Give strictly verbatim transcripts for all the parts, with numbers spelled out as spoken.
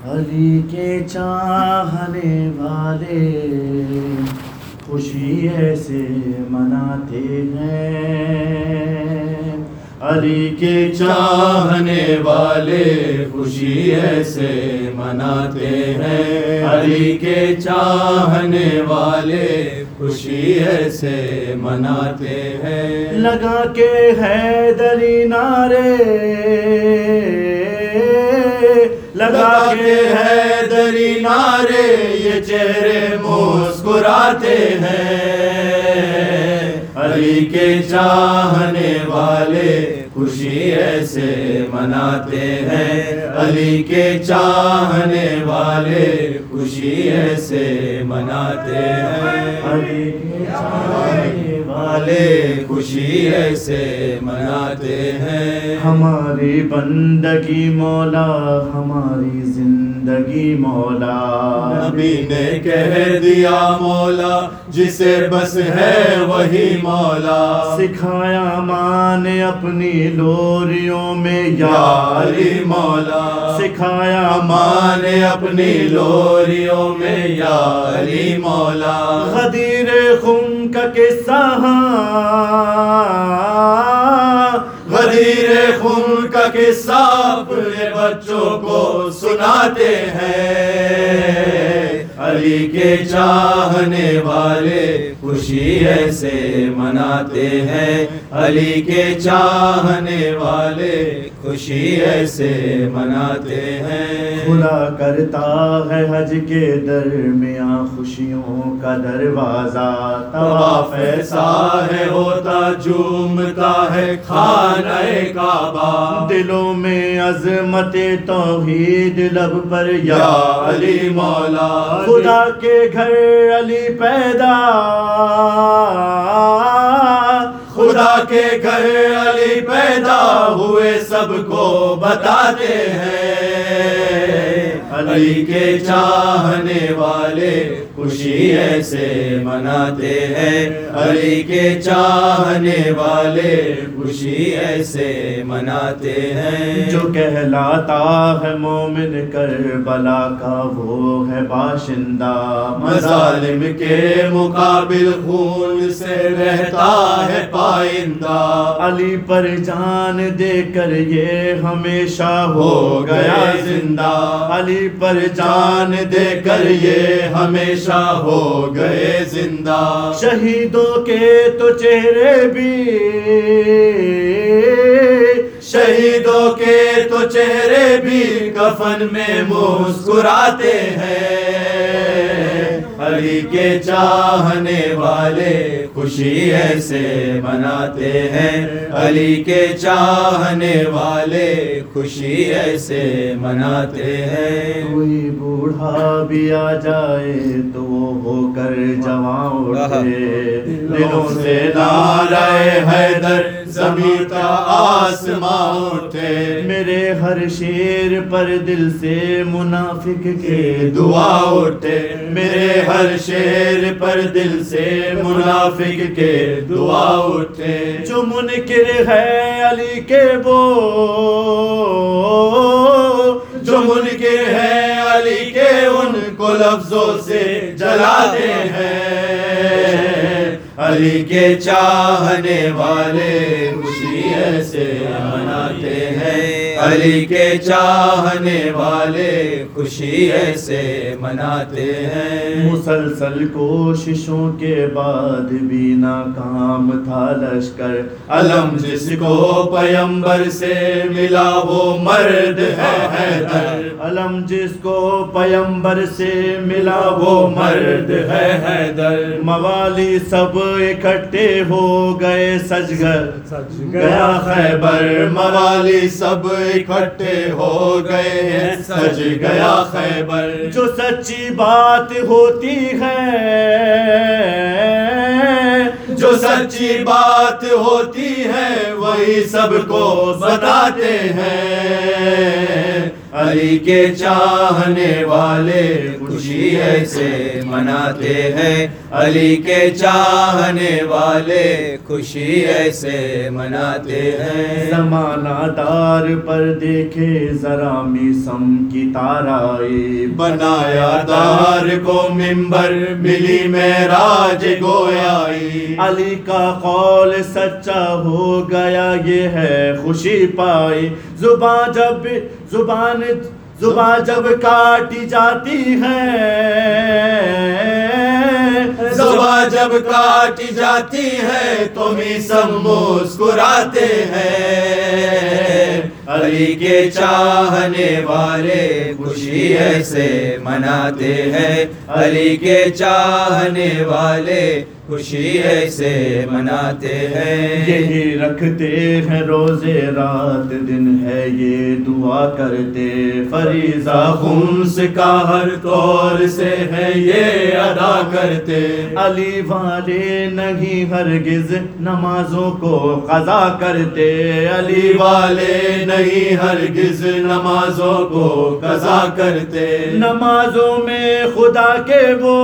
علی کے چاہنے والے خوشی ایسے مناتے ہیں، علی کے چاہنے والے خوشی ایسے مناتے ہیں، علی کے چاہنے والے خوشی ایسے مناتے ہیں، لگا کے حیدری نعرے، لگا کے حیدری نعرے، یہ چہرے مسکراتے ہیں، علی کے چاہنے والے خوشی ایسے مناتے ہیں، علی کے چاہنے والے خوشی ایسے مناتے ہیں، علی کے چاہنے والے خوشی ایسے مناتے ہیں، ہماری بندگی مولا، ہماری زندگی مولا، نبی نے کہہ دیا مولا، جسے بس ہے وہی مولا، سکھایا ماں نے اپنی لوریوں میں یا علی مولا، سکھایا ماں نے اپنی لوریوں میں یا علی مولا، غدیر خم کا قصہ، غدیر خون کا قصہ اپنے بچوں کو سناتے ہیں، علی کے چاہنے والے خوشی ایسے مناتے ہیں، علی کے چاہنے والے خوشی ایسے مناتے ہیں، کھلا کرتا ہے حج کے درمیاں خوشیوں کا دروازہ، طواف ایسا ہے ہوتا جھومتا ہے خانہ کعبہ، دلوں میں عظمت توحید، لب پر یا علی مولا، خدا کے گھر علی پیدا، خدا کے گھر علی پیدا ہوئے سب کو بتاتے ہیں، علی کے چاہنے والے خوشی ایسے مناتے ہیں، علی کے چاہنے والے خوشی ایسے مناتے ہیں، جو کہلاتا ہے مومن کربلا کا وہ ہے باشندہ، مظالم کے مقابل خون سے رہتا ہے پائندہ، علی پر جان دے کر یہ ہمیشہ ہو گیا زندہ، علی پر جان دے کر یہ ہمیشہ ہو گئے زندہ، شہیدوں کے تو چہرے بھی، شہیدوں کے تو چہرے بھی کفن میں مسکراتے ہیں، علی کے چاہنے والے خوشی ایسے مناتے ہیں، علی کے چاہنے والے خوشی ایسے مناتے ہیں، کوئی بوڑھا بھی آ جائے تو وہ ہو کر جواں اٹھے، دلوں سے نعرہ حیدر زمین کا آسماں اٹھے، میرے ہر شیر پر دل سے منافق کے دعا اٹھے، میرے ہر شیر پر دل سے منافق کے دعا اٹھے، جو منکر ہے علی کے وہ، جو منکر ہے علی کے ان کو لفظوں سے جلاتے ہیں، علی کے چاہنے والے خوشی ایسے مناتے ہیں، علی کے چاہنے والے خوشی ایسے مناتے ہیں، مسلسل کوششوں کے بعد بھی ناکام تھا لشکر، علم جس کو پیمبر سے ملا وہ مرد ہے حیدر، علم جس کو پیمبر سے ملا وہ مرد ہے حیدر، موالی سب اکٹھے ہو گئے، سج گیا خیبر، موالی سب اکٹھے ہو گئے، سج گیا خیبر، جو سچی بات ہوتی ہے، جو سچی بات ہوتی ہے وہی سب کو بتاتے ہیں، علی کے چاہنے والے خوشی ایسے مناتے ہیں، علی کے چاہنے والے خوشی ایسے مناتے ہیں۔ زمانہ دار پر دیکھے ذرا میسم کی تارائی، بنایا دار کو منبر ملی معراج گویائی، علی کا قول سچا ہو گیا یہ ہے خوشی پائی، زبان جب زبان زبان جب کاٹی جاتی ہے، زبان جب کاٹی جاتی ہے تو میسم مسکراتے ہیں، علی کے چاہنے والے خوشی ایسے مناتے ہیں، علی کے چاہنے والے خوشی ایسے مناتے ہیں۔ یہی رکھتے ہیں روزے رات دن ہے یہ دعا کرتے، فریضہ خمس کا ہر طور سے ہے یہ ادا کرتے، علی والے نہیں ہرگز نمازوں کو قضا کرتے، علی والے نہیں ہرگز نمازوں کو قضا کرتے، نمازوں میں خدا کے وہ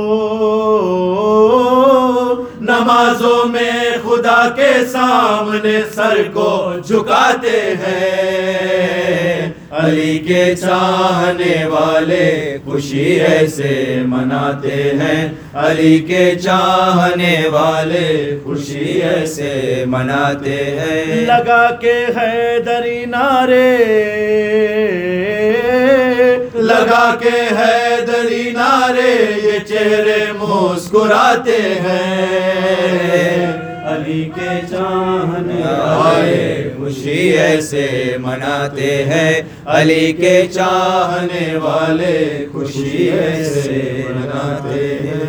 نمازوں میں خدا کے سامنے سر کو جھکاتے ہیں، علی کے چاہنے والے خوشی ایسے مناتے ہیں، علی کے چاہنے والے خوشی ایسے مناتے ہیں۔ لگا کے حیدری نعرے، لگا کے حیدری نعرے یہ چہرے مسکراتے ہیں، علی کے چاہنے والے خوشی ایسے مناتے ہیں، علی کے چاہنے والے خوشی ایسے مناتے ہیں۔